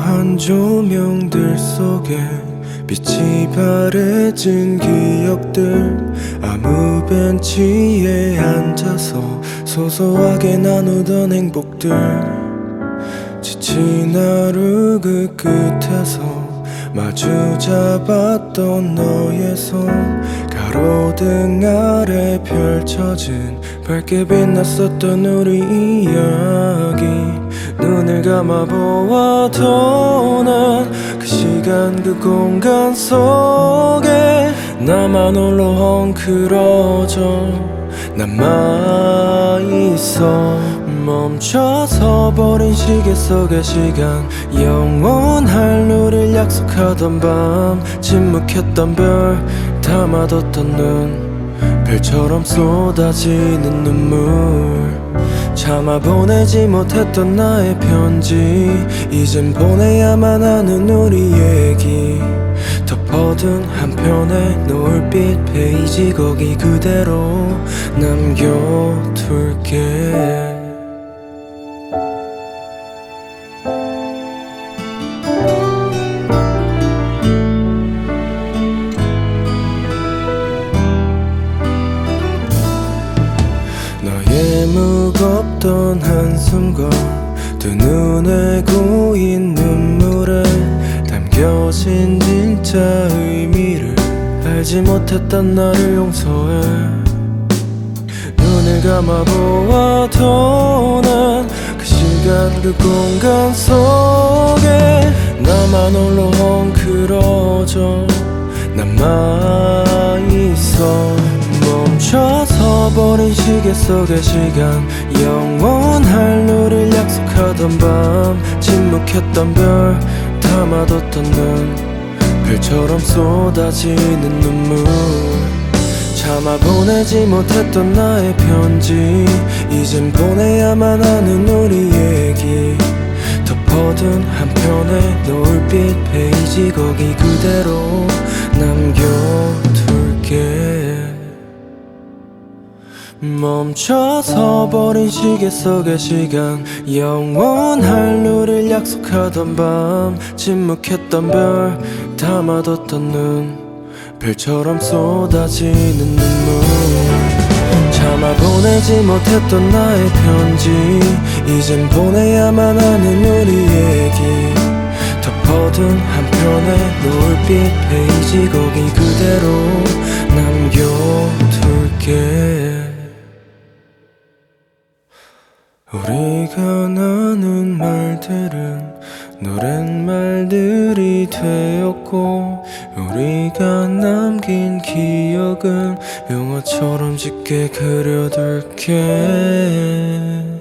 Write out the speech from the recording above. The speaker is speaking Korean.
화려한 조명들 속에 빛이 바래진 기억들, 아무 벤치에 앉아서 소소하게 나누던 행복들, 지친 하루 그 끝에서 마주 잡았던 너의 손, 가로등 아래 펼쳐진 밝게 빛났었던 우리 이야기. 눈을 감아보아도 난 그 시간 그 공간 속에 나만 홀로 헝클어져 남아있어. 멈춰서 버린 시계 속의 시간, 영원할 우릴 약속하던 밤, 침묵했던 별, 담아뒀던 눈, 별처럼 쏟아지는 눈물. 참아 보내지 못했던 나의 편지, 이젠 보내야만 하는 우리 얘기. 덮어둔 한편의 노을빛 페이지, 거기 그대로 남겨둘게. 너의 무겁던 한숨과 두 눈에 고인 눈물에 담겨진 진짜 의미를 알지 못했던 나를 용서해. 눈을 감아보아도 난 그 시간 그 공간 속에 나만 홀로 헝클어져 남아있어. 멈춰서 버린 시계 속의 시간, 영원할 우릴 약속하던 밤, 침묵했던 별, 담아뒀던 눈, 별처럼 쏟아지는 눈물. 참아 보내지 못했던 나의 편지, 이젠 보내야만 하는 우리 얘기. 덮어둔 한편의 노을빛 페이지, 거기 그대로 남겨둘게. 멈춰서 버린 시계 속의 시간, 영원할 우릴 약속하던 밤, 침묵했던 별, 담아뒀던 눈, 별처럼 쏟아지는 눈물. 참아 보내지 못했던 나의 편지, 이젠 보내야만 하는 우리 얘기. 덮어둔 한편의 노을빛 페이지, 거기 그대로 남겨둘게. 우리가 나눈 말들은 노랫말들이 되었고, 우리가 남긴 기억은 영화처럼 짙게 그려둘게.